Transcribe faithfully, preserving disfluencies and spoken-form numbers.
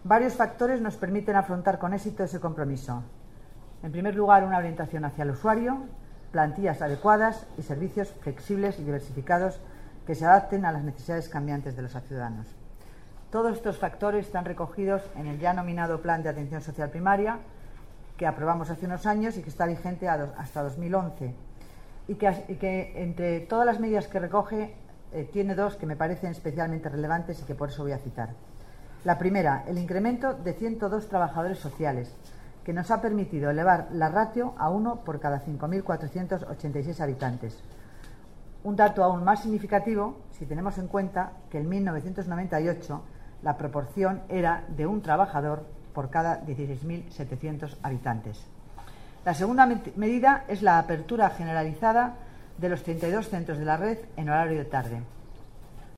Varios factores nos permiten afrontar con éxito ese compromiso. En primer lugar, una orientación hacia el usuario, plantillas adecuadas y servicios flexibles y diversificados que se adapten a las necesidades cambiantes de los ciudadanos. Todos estos factores están recogidos en el ya nominado Plan de Atención Social Primaria, que aprobamos hace unos años y que está vigente hasta dos mil once, y que, y que entre todas las medidas que recoge eh, tiene dos que me parecen especialmente relevantes y que por eso voy a citar. La primera, el incremento de ciento dos trabajadores sociales, que nos ha permitido elevar la ratio a uno por cada cinco mil cuatrocientos ochenta y seis habitantes. Un dato aún más significativo si tenemos en cuenta que en mil novecientos noventa y ocho la proporción era de un trabajador por cada dieciséis mil setecientos habitantes. La segunda medida es la apertura generalizada de los treinta y dos centros de la red en horario de tarde.